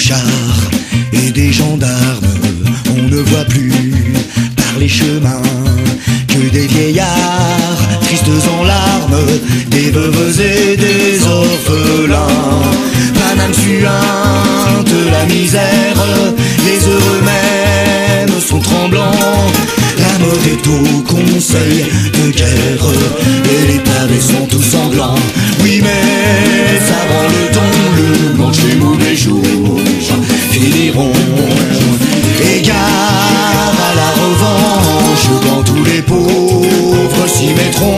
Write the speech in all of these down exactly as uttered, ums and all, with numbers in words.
mouchards et des gendarmes. On ne voit plus par les chemins que des vieillards tristes en larmes, des veuves et des orphelins. Paname suinte, la misère, les heureux mêmes sont tremblants. La mode est au conseil de guerre et les pavés sont tous sanglants. Oui mais ça rend le temps, le manche les mauvais jours finiront. Égard à la revanche quand tous les pauvres s'y mettront.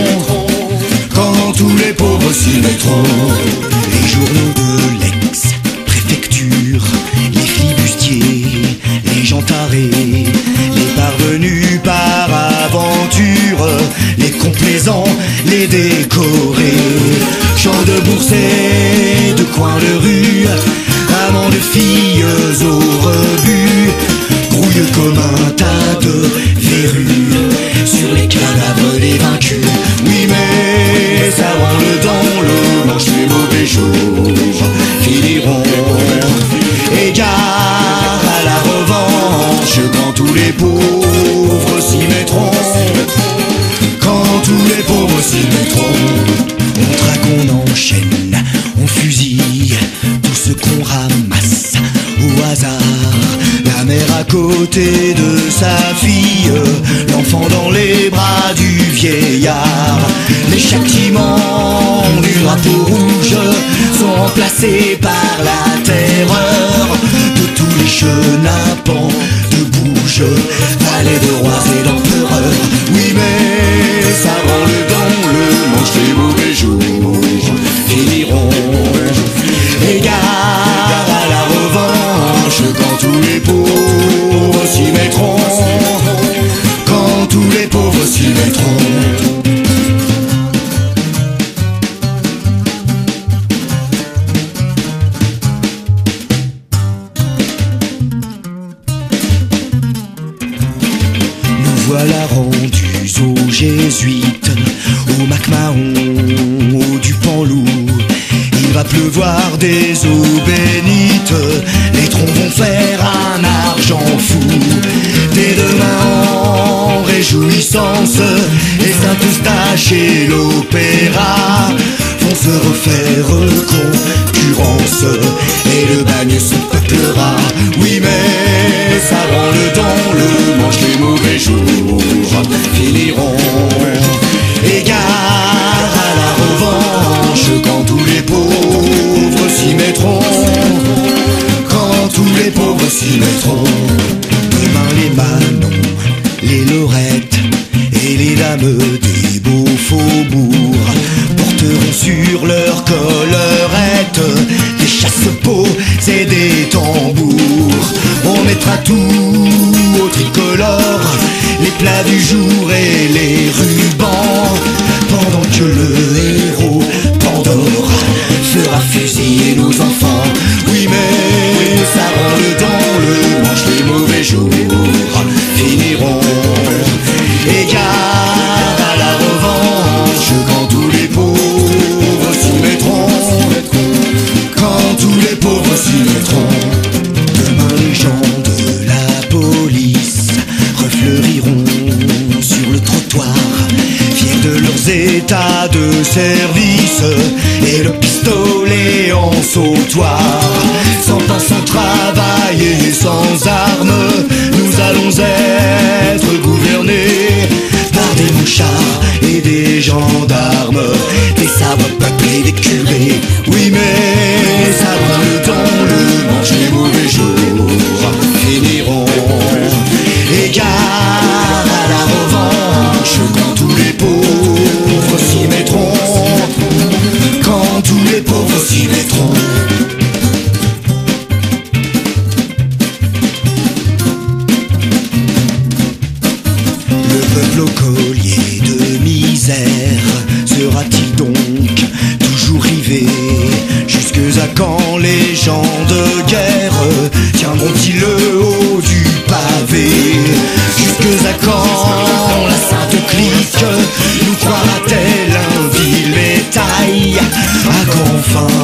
Quand tous les pauvres s'y mettront. Les journaux de l'ex-préfecture, les flibustiers, les gens tarés, les parvenus par aventure, les complaisants, les décorés, chants de boursiers, de coins de rue, amants de filles au rebut, grouilleux comme un tas de verrues sur les cadavres des vaincus. Oui mais ça rend le dent, le manche les mauvais jours finiront. Égard à la revanche quand tous les pauvres s'y mettront. Quand tous les pauvres s'y mettront. On traque, on enchaîne, on fusille tout ce qu'on ramasse au hasard. La mère à côté de sa fille, l'enfant dans les bras du vieillard. Les châtiments du drapeau rouge sont remplacés par la terreur de tous les chenapans de bouge, valets de rois et d'empereurs. Oui mais ça rend le dent, le manche les mauvais jours finiront. Égard à la revanche quand tous les pauvres s'y mettront. Quand tous les pauvres s'y mettront. Voilà rendus aux jésuites, au MacMahon, au Dupanloup. Il va pleuvoir des eaux bénites, les troncs vont faire un argent fou. Dès demain en réjouissance, les Saint Eustache et l'opéra vont se refaire concurrence, et le bagne se peuplera. Oui mais ça rend le dent, le manche les mauvais jours finiront. Égard à la revanche quand tous les pauvres s'y mettront. Quand tous les pauvres s'y mettront. Demain les Manons, les Lorettes et les dames des beaux faubourgs porteront sur leur collerette des chasse-peaux et des tambours. On mettra tout au tricolore, les plats du jour et les rubans, pendant que le héros Pandore fera fusiller nos enfants. Oui mais ça rend le dent, le manche les mauvais jours finiront. Égard à la revanche quand tous les pauvres s'y mettront. Quand tous les pauvres s'y mettront. Demain les gens de la police refleuriront sur le trottoir, fiers de leurs états de service et le pistolet en sautoir. Sans pain, sans travail et sans armes, nous allons être gouvernés par des mouchards et des gendarmes, des sabres peuplés, des curés. Oui mais ça rend le temps, le manche les mauvais jours finiront. Égard à la revanche quand tous les pauvres s'y mettront. Quand tous les pauvres s'y mettront. Le peuple au collier de misère sera-t-il donc toujours rivé? Jusque à quand les gens de guerre tiendront-ils le haut du pavé? Jusque à quand la sainte clique nous croira-t-elle un vil bétail? À quand enfin